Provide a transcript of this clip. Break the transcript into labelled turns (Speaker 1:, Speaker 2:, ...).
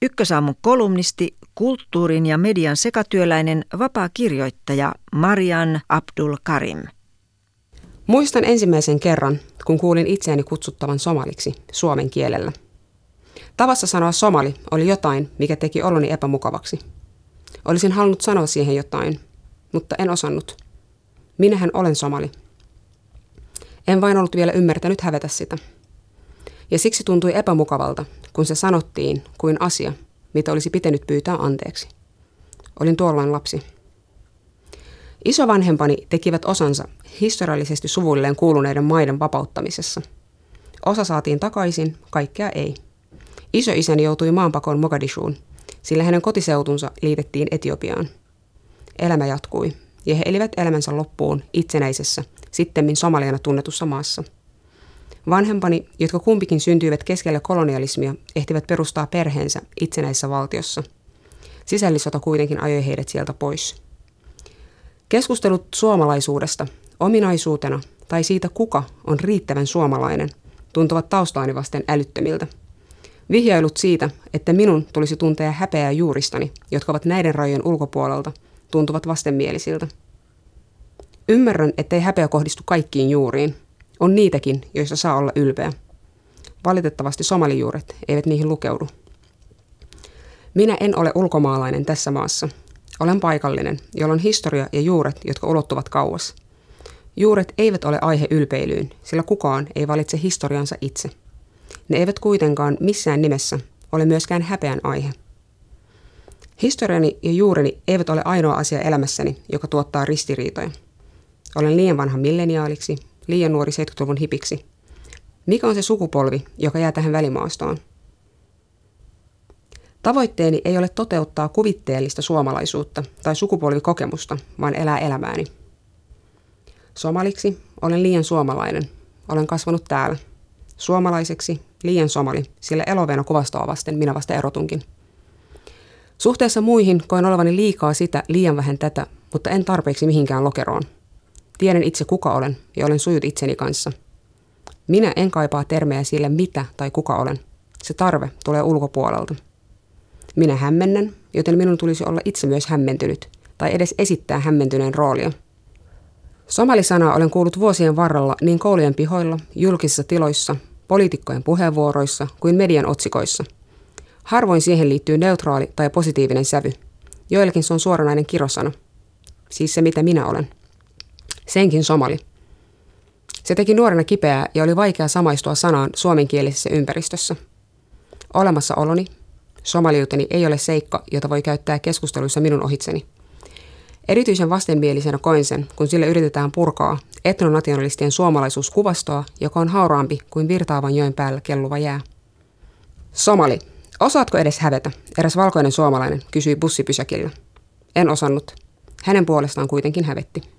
Speaker 1: Ykkösaamun kolumnisti, kulttuurin ja median sekatyöläinen vapaakirjoittaja Marian Abdul Karim.
Speaker 2: Muistan ensimmäisen kerran, kun kuulin itseäni kutsuttavan somaliksi suomen kielellä. Tavassa sanoa somali oli jotain, mikä teki oloni epämukavaksi. Olisin halunnut sanoa siihen jotain, mutta en osannut. Minähän olen somali. En vain ollut vielä ymmärtänyt hävetä sitä. Ja siksi tuntui epämukavalta, kun se sanottiin kuin asia, mitä olisi pitänyt pyytää anteeksi. Olin tuolloin lapsi. Isovanhempani tekivät osansa historiallisesti suvuilleen kuuluneiden maiden vapauttamisessa. Osa saatiin takaisin, kaikkea ei. Isoisäni joutui maanpakoon Mogadishuun, sillä hänen kotiseutunsa liitettiin Etiopiaan. Elämä jatkui, ja he elivät elämänsä loppuun itsenäisessä, sittemmin Somaliana tunnetussa maassa. Vanhempani, jotka kumpikin syntyivät keskellä kolonialismia, ehtivät perustaa perheensä itsenäisessä valtiossa. Sisällissota kuitenkin ajoi heidät sieltä pois. Keskustelut suomalaisuudesta, ominaisuutena tai siitä kuka on riittävän suomalainen, tuntuvat taustaani vasten älyttömiltä. Vihjailut siitä, että minun tulisi tuntea häpeää juuristani, jotka ovat näiden rajojen ulkopuolelta, tuntuvat vastenmielisiltä. Ymmärrän, ettei häpeä kohdistu kaikkiin juuriin. On niitäkin, joista saa olla ylpeä. Valitettavasti somalijuuret eivät niihin lukeudu. Minä en ole ulkomaalainen tässä maassa. Olen paikallinen, jolla on historia ja juuret, jotka ulottuvat kauas. Juuret eivät ole aihe ylpeilyyn, sillä kukaan ei valitse historiansa itse. Ne eivät kuitenkaan missään nimessä ole myöskään häpeän aihe. Historiani ja juureni eivät ole ainoa asia elämässäni, joka tuottaa ristiriitoja. Olen liian vanha milleniaaliksi, liian nuori 70-luvun hipiksi. Mikä on se sukupolvi, joka jää tähän välimaastoon? Tavoitteeni ei ole toteuttaa kuvitteellista suomalaisuutta tai sukupolvikokemusta, vaan elää elämääni. Somaliksi olen liian suomalainen. Olen kasvanut täällä. Suomalaiseksi liian somali, sillä eloveena kuvastoa vasten minä vasta erotunkin. Suhteessa muihin koen olevani liikaa sitä, liian vähän tätä, mutta en tarpeeksi mihinkään lokeroon. Tiedän itse kuka olen ja olen sujut itseni kanssa. Minä en kaipaa termejä sille mitä tai kuka olen. Se tarve tulee ulkopuolelta. Minä hämmennän, joten minun tulisi olla itse myös hämmentynyt tai edes esittää hämmentyneen roolia. Somali-sanaa olen kuullut vuosien varrella niin koulujen pihoilla, julkisissa tiloissa, poliitikkojen puheenvuoroissa kuin median otsikoissa. Harvoin siihen liittyy neutraali tai positiivinen sävy. Joillekin se on suoranainen kirosana. Siis se mitä minä olen. Senkin somali. Se teki nuorena kipeää ja oli vaikea samaistua sanaan suomenkielisessä ympäristössä. Olemassaoloni, somaliuteni ei ole seikka, jota voi käyttää keskusteluissa minun ohitseni. Erityisen vastenmielisenä koen sen, kun sille yritetään purkaa etnonationalistien suomalaisuuskuvastoa, joka on hauraampi kuin virtaavan joen päällä kelluva jää. Somali. Osaatko edes hävetä? Eräs valkoinen suomalainen kysyi bussipysäkillä. En osannut. Hänen puolestaan kuitenkin hävetti.